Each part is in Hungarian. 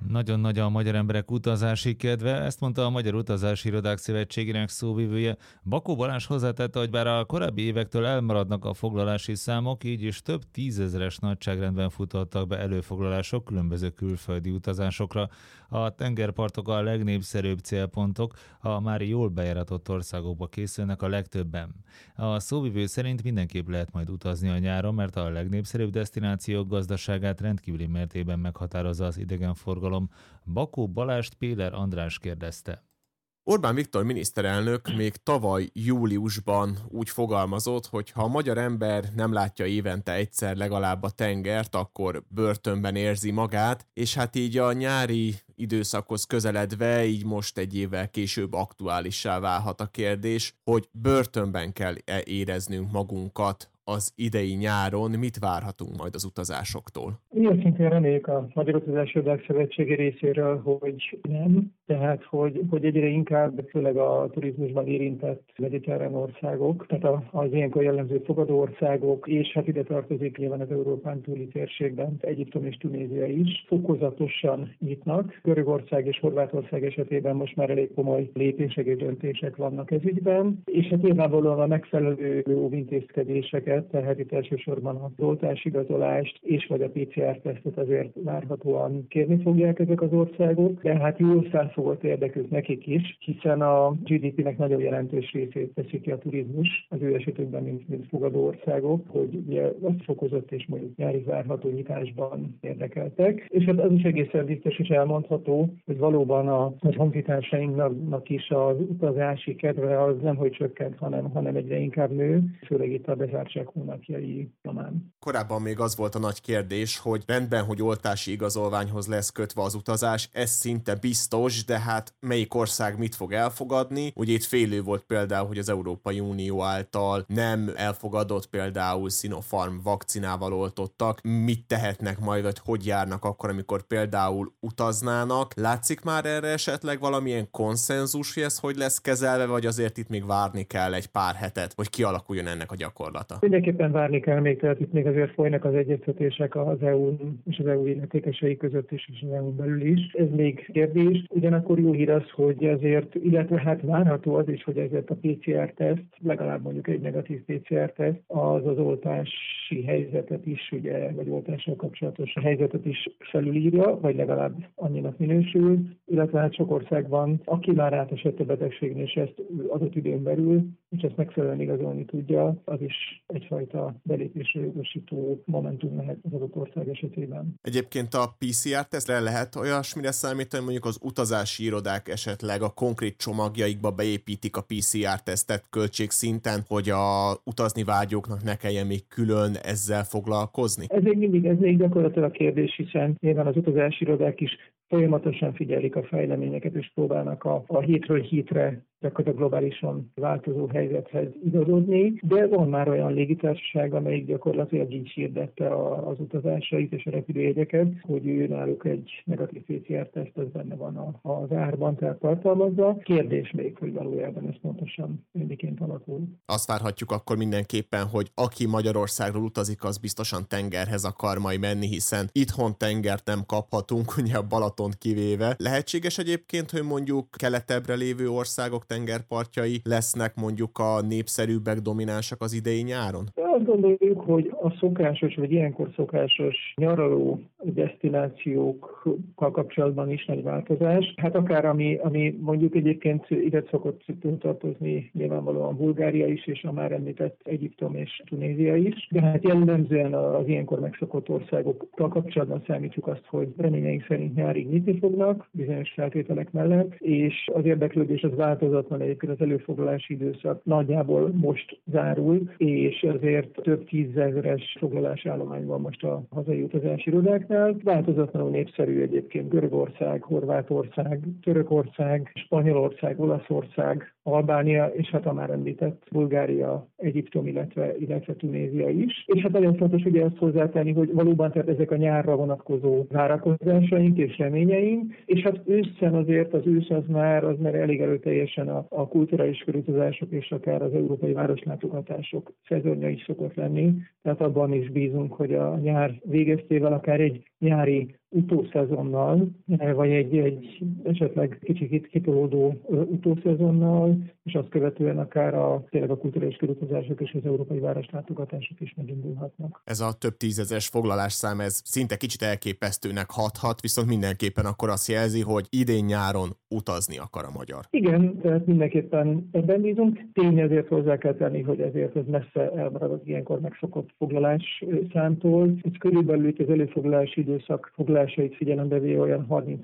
Nagyon nagy a magyar emberek utazási kedve, ezt mondta a Magyar Utazási Irodák Szövetségének szóvivője. Bakó Balázs hozzátette, hogy bár a korábbi évektől elmaradnak a foglalási számok, így is több tízezeres nagyságrendben futottak be előfoglalások különböző külföldi utazásokra. A tengerpartok a legnépszerűbb célpontok, a már jól bejáratott országokba készülnek a legtöbben. A szóvivő szerint mindenképp lehet majd utazni a nyáron, mert a legnépszerűbb desztinációk gazdaságát rendkívüli mértékben meghatározza az idegenforgalom. Bakó Balást Péler András kérdezte. Orbán Viktor miniszterelnök még tavaly júliusban úgy fogalmazott, hogy ha a magyar ember nem látja évente egyszer legalább a tengert, akkor börtönben érzi magát, és hát így a nyári időszakhoz közeledve, így most egy évvel később aktuálissá válhat a kérdés, hogy börtönben kell éreznünk magunkat az idei nyáron, mit várhatunk majd az utazásoktól? Ilyen szintén reméljük a Magyar Utazási Irodák Szövetsége részéről, hogy nem. Tehát, hogy egyre inkább, főleg a turizmusban érintett mediterrán országok, tehát az ilyenkor jellemző fogadó országok, és hát ide tartozik nyilván az Európán túli térségben Egyiptom és Tunézia is, fokozatosan nyitnak. Görögország és Horvátország esetében most már elég komoly lépések és döntések vannak ez ügyben, és hát nyilvánvalóan a megfelelő óvintézkedéseket, tehát itt elsősorban a oltásigazolást és vagy a PCR-tesztet azért várhatóan kérni fogják ezek az országok, de hát jól felfogott érdekük nekik is, hiszen a GDP-nek nagyon jelentős részét teszi ki a turizmus, az ő esetükben, mint fogadó országok, hogy ugye azt fokozott és mondjuk nyári várható nyitásban érdekeltek. És hát az is egészen biztos is elmondható, hogy valóban a honfitársainknak is az utazási kedve az nem hogy csökkent, hanem egyre inkább nő, főleg itt a bezártság hónapjai nyomán. Korábban még az volt a nagy kérdés, hogy rendben, hogy oltási igazolványhoz lesz kötve az utazás, ez szinte biztos, de hát melyik ország mit fog elfogadni? Ugye itt félő volt például, hogy az Európai Unió által nem elfogadott például Sinopharm vakcinával oltottak. Mit tehetnek majd, vagy hogy járnak akkor, amikor például utaznának? Látszik már erre esetleg valamilyen konszenzus, hogy ez hogy lesz kezelve, vagy azért itt még várni kell egy pár hetet, hogy kialakuljon ennek a gyakorlata? Mindenképpen várni kell még, tehát itt még azért folynak az egyeztetések az EU és az EU illetékesei között is, és az EU belül is. Ez még kérdés. Ugyanakkor jó hír az, hogy azért, illetve hát várható az is, hogy ezért a PCR-teszt, legalább mondjuk egy negatív PCR-teszt, az oltási helyzetet is, ugye, vagy oltással kapcsolatos helyzetet is felülírja, vagy legalább annyinak minősül, illetve hát sok országban, aki már átesett a betegségnél, és ezt adott időn belül, és ezt megfelelően igazolni tudja, az is egyfajta belépésre jogosító momentum lehet az adott ország esetében. Egyébként a PCR-tesztre lehet olyasmire számítani, mondjuk az utazási irodák esetleg a konkrét csomagjaikba beépítik a PCR-tesztet költségszinten, hogy a utazni vágyóknak ne kelljen még külön ezzel foglalkozni? Ez még gyakorlatilag kérdés, hiszen nyilván az utazási irodák is folyamatosan figyelik a fejleményeket, és próbálnak a hétről hétre gyakorlatilag globálisan változó helyzethez igazodni, de van már olyan légitársaság, amelyik gyakorlatilag így hirdette az utazásait és a repülőjegyeket, hogy ő náluk egy negatív PCR-teszt, ez benne van az árban, tehát tartalmazza. Kérdés még, hogy valójában ez pontosan miként alakul. Azt várhatjuk akkor mindenképpen, hogy aki Magyarországról utazik, az biztosan tengerhez akar majd menni, hiszen itthon tengert nem kaphatunk, ugye a Balatont kivéve. Lehetséges egyébként, hogy mondjuk keletebbre lévő országok tengerpartjai lesznek mondjuk a népszerűbbek, dominánsak az idei nyáron? Azt gondoljuk, hogy a szokásos, vagy ilyenkor szokásos nyaraló desztinációkkal kapcsolatban is nagy változás. Hát akár ami mondjuk egyébként ide szokott tartozni nyilvánvalóan Bulgária is, és a már említett Egyiptom és Tunézia is. De hát jellemzően az ilyenkor megszokott országokkal kapcsolatban számítjuk azt, hogy reményeink szerint nyárig nyitni fognak, bizonyos feltételek mellett, és az érdeklődés az változatlan, egyébként az előfoglalási időszak nagyjából most zárul, és azért több tízezeres foglalási állomány van most a hazai utazási irodáknál. Változatlanul népszerű egyébként Görögország, Horvátország, Törökország, Spanyolország, Olaszország, Albánia, és hát a már említett Bulgária, Egyiptom, illetve Tunézia is. És hát nagyon fontos ugye ezt hozzátenni, hogy valóban tehát ezek a nyárra vonatkozó várakozásaink és reményeink, és hát ősszel azért az ősz az már elég erőteljesen a kulturális körutazások és akár az európai városlátogatások szezonja is szokott lenni, tehát abban is bízunk, hogy a nyár végeztével akár egy nyári utószezonnal, vagy egy esetleg kicsit kitolódó utószezonnal, és azt követően akár tényleg a kulturális körutazások és az európai városlátogatások is megindulhatnak. Ez a több tízezres foglalásszám, ez szinte kicsit elképesztőnek hathat, viszont mindenképpen akkor azt jelzi, hogy idén nyáron utazni akar a magyar. Igen, tehát mindenképpen ebben bízunk. Tény ezért hozzá kell tenni, hogy ezért ez messze elmarad az ilyenkor megszokott foglalás számtól. Ez körülbelül itt az előfoglalási időszak foglalásait figyelembe véve olyan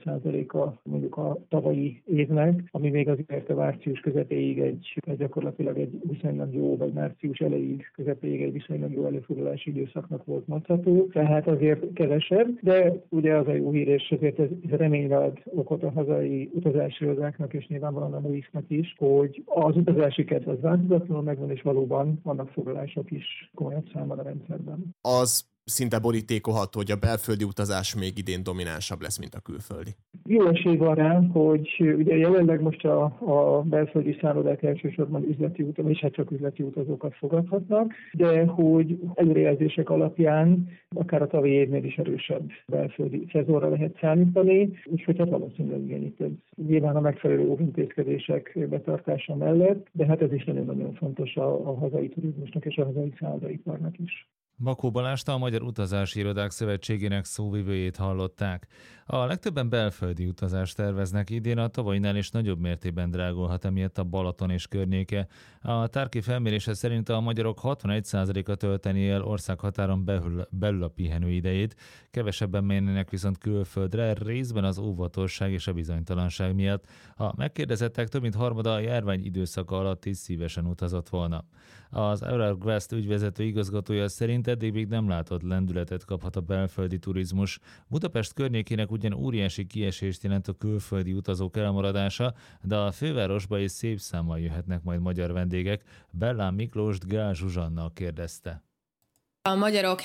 30%-a mondjuk a tavalyi évnek, ami még azért a március közepéig gyakorlatilag egy viszonylag jó, vagy március elejéig közepéig egy viszonylag jó előfoglalási időszaknak volt mondható. Tehát azért kevesebb, de ugye az a jó hír, és azért ez reményre ad okot a hazai utazási irodáknak, és nyilvánvalóan a MUIS-nak is, hogy az utazási kedv az változatlanul megvan, és valóban vannak foglalások is komolyabb számban a rendszerben. Az szinte borítékolható, hogy a belföldi utazás még idén dominánsabb lesz, mint a külföldi. Jó esély van rá, hogy ugye jelenleg most a belföldi szállodák elsősorban üzleti utazók, és hát csak üzleti utazókat fogadhatnak, de hogy előrejelzések alapján akár a tavalyi évnél is erősebb belföldi szezonra lehet számítani, úgyhogy hát valószínűleg igen, itt ez nyilván a megfelelő óvintézkedések betartása mellett, de hát ez is nagyon-nagyon fontos a hazai turizmusnak és a hazai szállodaiparnak is. Bakó Balást, a Magyar Utazási Irodák Szövetségének szóvivőjét hallották. A legtöbben belföldi utazást terveznek idén, a tavalyinál is nagyobb mértékben drágulhat emiatt a Balaton és környéke. A Tárki felmérése szerint a magyarok 61%-a tölteni el országhatáron belül a pihenőidejét, kevesebben mennének viszont külföldre, részben az óvatosság és a bizonytalanság miatt. A megkérdezettek több mint harmada a járvány időszaka alatt is szívesen utazott volna. Az Eurogvest ügyvezető igazgatója szerint eddig még nem látott lendületet kaphat a belföldi turizmus. Budapest környékének ugyan óriási kiesést jelent a külföldi utazók elmaradása, de a fővárosba is szép számmal jöhetnek majd magyar vendégek. Bellán Miklóst Gál Zsuzsanna kérdezte. A magyarok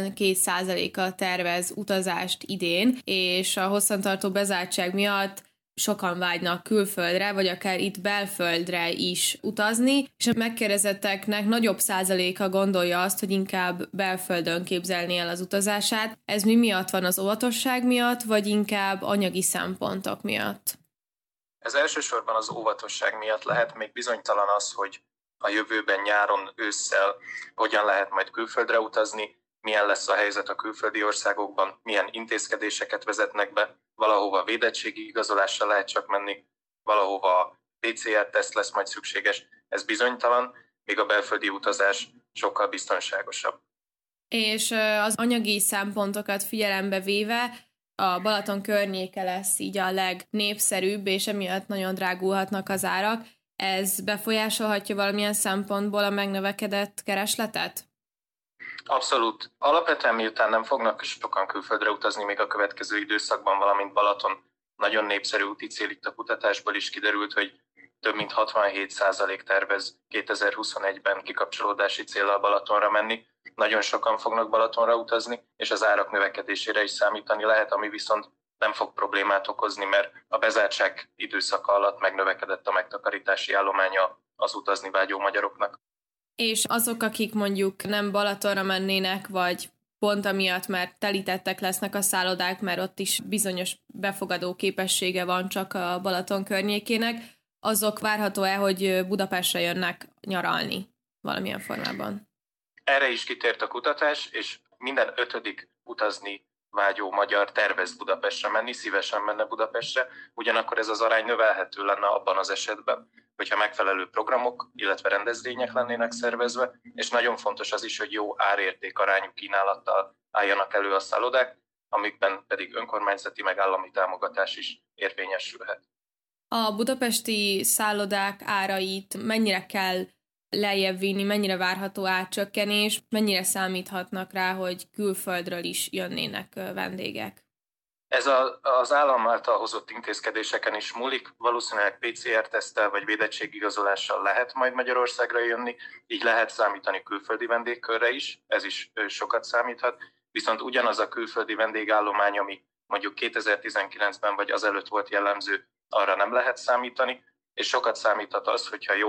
72%-a tervez utazást idén, és a hosszantartó bezártság miatt sokan vágynak külföldre, vagy akár itt belföldre is utazni, és a megkérdezetteknek nagyobb százaléka gondolja azt, hogy inkább belföldön képzelné el az utazását. Ez mi miatt van, az óvatosság miatt, vagy inkább anyagi szempontok miatt? Ez elsősorban az óvatosság miatt lehet, még bizonytalan az, hogy a jövőben nyáron, ősszel hogyan lehet majd külföldre utazni, milyen lesz a helyzet a külföldi országokban, milyen intézkedéseket vezetnek be, valahova védettségi igazolással lehet csak menni, valahova PCR-teszt lesz majd szükséges, ez bizonytalan, míg a belföldi utazás sokkal biztonságosabb. És az anyagi szempontokat figyelembe véve a Balaton környéke lesz így a legnépszerűbb, és emiatt nagyon drágulhatnak az árak. Ez befolyásolhatja valamilyen szempontból a megnövekedett keresletet? Abszolút. Alapvetően miután nem fognak sokan külföldre utazni még a következő időszakban, valamint Balaton nagyon népszerű úti cél, itt a kutatásból is kiderült, hogy több mint 67% tervez 2021-ben kikapcsolódási céllal Balatonra menni. Nagyon sokan fognak Balatonra utazni, és az árak növekedésére is számítani lehet, ami viszont nem fog problémát okozni, mert a bezártság időszaka alatt megnövekedett a megtakarítási állománya az utazni vágyó magyaroknak. És azok, akik mondjuk nem Balatonra mennének, vagy pont amiatt, mert telítettek lesznek a szállodák, mert ott is bizonyos befogadó képessége van csak a Balaton környékének, azok várható-e, hogy Budapestre jönnek nyaralni valamilyen formában? Erre is kitért a kutatás, és minden 5. utazni vágyó magyar tervez Budapestre menni, szívesen menne Budapestre, ugyanakkor ez az arány növelhető lenne abban az esetben, hogyha megfelelő programok, illetve rendezvények lennének szervezve, és nagyon fontos az is, hogy jó árérték arányú kínálattal álljanak elő a szállodák, amikben pedig önkormányzati meg állami támogatás is érvényesülhet. A budapesti szállodák árait mennyire kell lejjebb vinni, mennyire várható árcsökkenés, mennyire számíthatnak rá, hogy külföldről is jönnének vendégek? Ez az állam által hozott intézkedéseken is múlik, valószínűleg PCR-teszttel vagy védettségigazolással lehet majd Magyarországra jönni, így lehet számítani külföldi vendégkörre is, ez is sokat számíthat, viszont ugyanaz a külföldi vendégállomány, ami mondjuk 2019-ben vagy azelőtt volt jellemző, arra nem lehet számítani, és sokat számíthat az, hogyha jó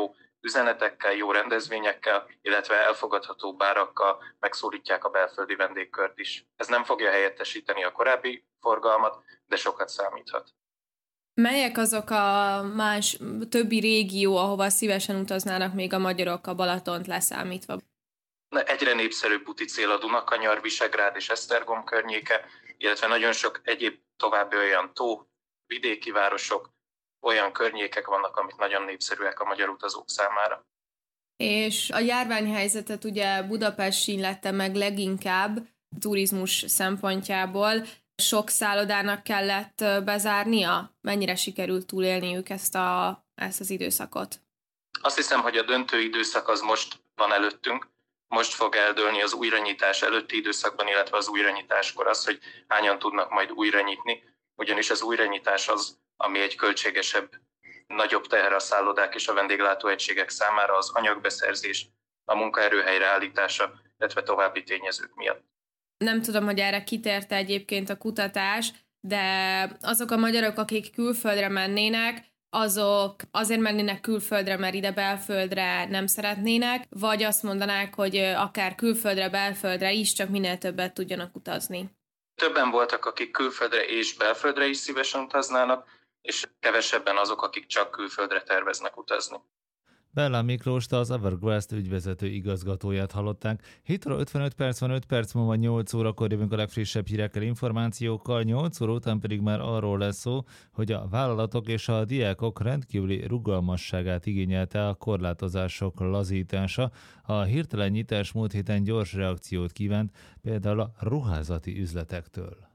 üzenetekkel, jó rendezvényekkel, illetve elfogadható árakkal megszólítják a belföldi vendégkört is. Ez nem fogja helyettesíteni a korábbi forgalmat, de sokat számíthat. Melyek azok a többi régió, ahova szívesen utaznának még a magyarok, a Balatont leszámítva? Egyre népszerűbb úti cél a Dunakanyar, Visegrád és Esztergom környéke, illetve nagyon sok egyéb további olyan tó, vidéki városok, olyan környékek vannak, amik nagyon népszerűek a magyar utazók számára. És a járványhelyzetet ugye Budapest sínylette meg leginkább turizmus szempontjából. Sok szállodának kellett bezárnia? Mennyire sikerült túlélniük ezt az időszakot? Azt hiszem, hogy a döntő időszak az most van előttünk. Most fog eldőlni az újranyitás előtti időszakban, illetve az újranyitáskor az, hogy hányan tudnak majd újra nyitni, ugyanis az újranyitás az, ami egy költségesebb, nagyobb teher a szállodák és a vendéglátóegységek számára, az anyagbeszerzés, a munkaerő helyreállítása, illetve további tényezők miatt. Nem tudom, hogy erre kitérte egyébként a kutatás, de azok a magyarok, akik külföldre mennének, azok azért mennének külföldre, mert ide belföldre nem szeretnének, vagy azt mondanák, hogy akár külföldre, belföldre is, csak minél többet tudjanak utazni. Többen voltak, akik külföldre és belföldre is szívesen utaznának, és kevesebben azok, akik csak külföldre terveznek utazni. Bella Miklóst, az Everquest ügyvezető igazgatóját hallották. 7 óra 55 perc van, 5 perc múlva 8 órakor jövünk a legfrissebb hírekkel, információkkal, 8 óra után pedig már arról lesz szó, hogy a vállalatok és a diákok rendkívüli rugalmasságát igényelte a korlátozások lazítása. A hirtelen nyitás múlt héten gyors reakciót kívánt, például a ruházati üzletektől.